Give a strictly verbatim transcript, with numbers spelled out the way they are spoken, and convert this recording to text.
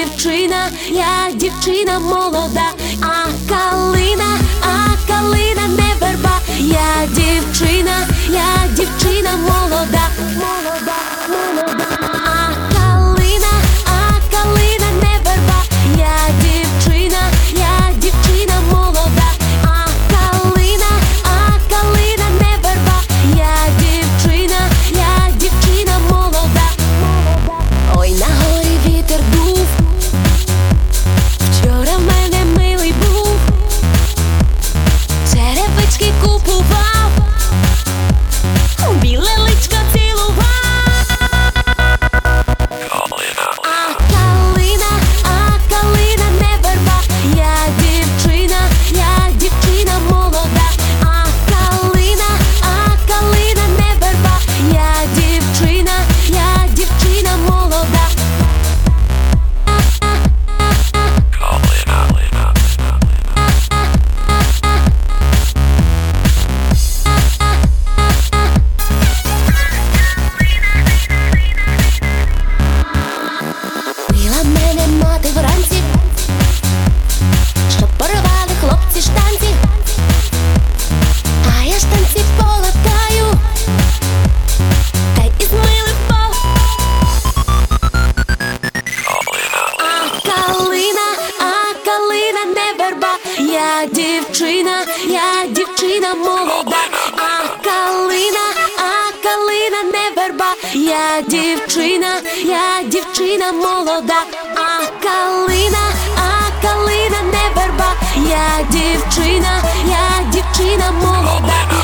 дівчина, я дівчина молода, а калина, а калина не верба. Я дівчина, я дівчина молода, молода, молода. А калина, а калина не верба. Я дівчина, я дівчина молода, а калина, а калина не верба. Я дівчина, я дівчина молода, молода. Ой, на горі вітер дув, вчора в мене милий був, черевички купував, біле личко цілував. А калина, а калина не верба. Я дівчина, я дівчина молода, а калина, а калина не верба. Я дівчина, я дівчина молода. Била мене мати вранці, щоб порвали хлопці штанці, а я штанці полатаю, та й із милих пол. А калина, а калина не верба. Я дівчина, я дівчина молода, а калина, а калина не верба. Я дівчина, я дівчина молода, а калина, а калина не верба. Я дівчина, я дівчина молода.